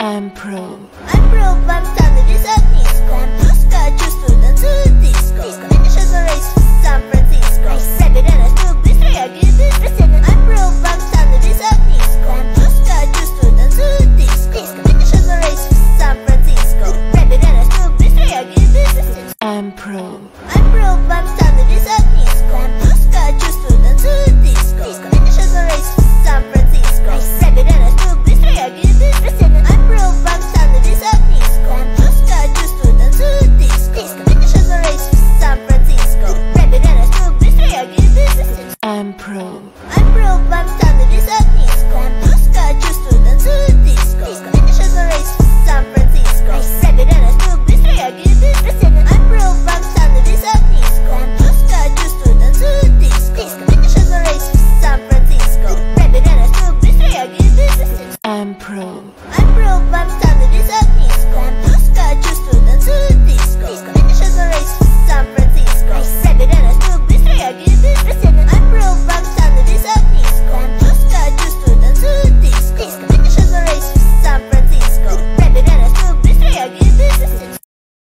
Ampro. I'm pro, I'm standing is a disco. I'm Tosca, just to the disco. Finish as a race to San Francisco.